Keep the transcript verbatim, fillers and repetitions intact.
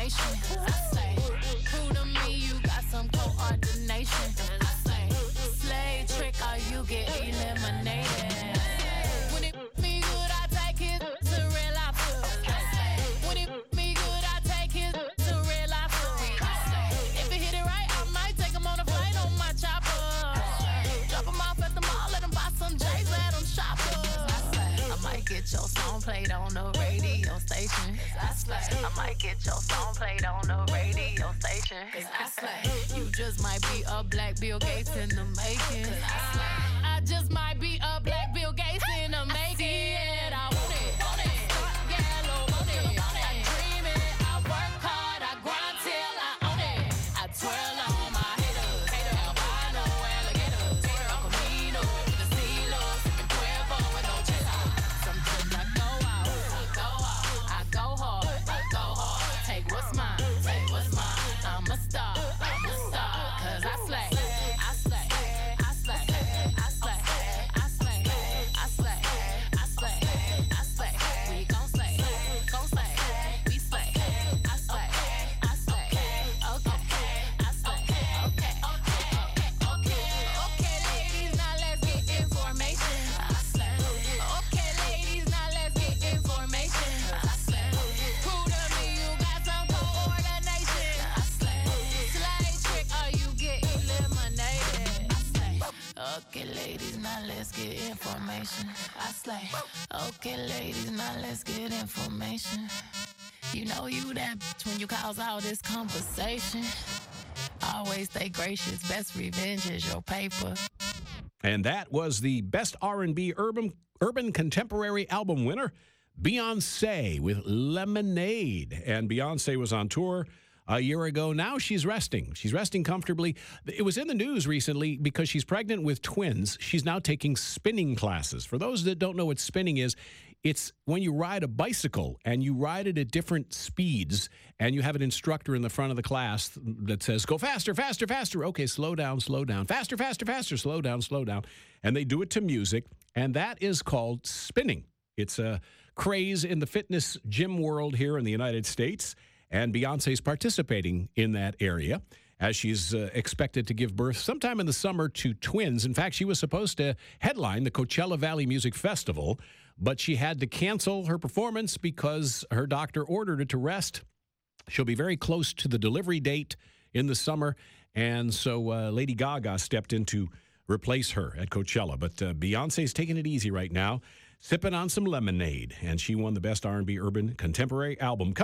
information. I say, who to me, you got some coordination. I say, slave trick, or you get eliminated. When it me good, I take it to real life. I say, when it me good, I take it to real life. I say, if it hit it right, I might take him on a flight on my chopper. Drop him off at the mall, let him buy some J's, let him shop. I might get your song played on the radio station. I slay. I might get your song played on the radio station. I slay. You just might be a black Bill Gates in the making. I slay. I just might be a black Bill Gates in the making. I see it, I want it, want it. Start yellow, want it. I dream it, I work hard, I grind till I own it. I twirl on my haters, hater albino alligators. El Camino with the silos, sipping Cuervo with no chaser. Sometimes I go out, I go out, I go hard, I go hard. Take what's mine, take what's mine. I'm a star, I'm a star, 'cause I slay, I slay, I slay, I slay, I slay, I slay, I slay, I slay. We gon' slay, gon' slay, we slay. I slay, I slay, okay, I slay, okay, okay, okay, okay, ladies, now let's get information. I slay, okay, ladies, now let's get information. I slay, prove to me you got some coordination. I slay, slide trick or you get eliminated. I slay, okay, ladies, now let's get information. I slay, okay, ladies, now let's get information. You know you that bitch when you cause all this conversation. Always stay gracious, best revenge is your paper. And that was the Best R and B Urban, Urban Contemporary Album winner, Beyonce with Lemonade. And Beyonce was on tour a year ago. Now she's resting. She's resting comfortably. It was in the news recently because she's pregnant with twins. She's now taking spinning classes. For those that don't know what spinning is, it's when you ride a bicycle and you ride it at different speeds and you have an instructor in the front of the class that says, go faster, faster, faster. Okay, slow down, slow down. Faster, faster, faster. Slow down, slow down. And they do it to music. And that is called spinning. It's a craze in the fitness gym world here in the United States. And Beyonce's participating in that area as she's uh, expected to give birth sometime in the summer to twins. In fact, she was supposed to headline the Coachella Valley Music Festival, but she had to cancel her performance because her doctor ordered her to rest. She'll be very close to the delivery date in the summer, and so uh, Lady Gaga stepped in to replace her at Coachella. But uh, Beyonce's taking it easy right now, sipping on some lemonade, and she won the Best R and B Urban Contemporary Album.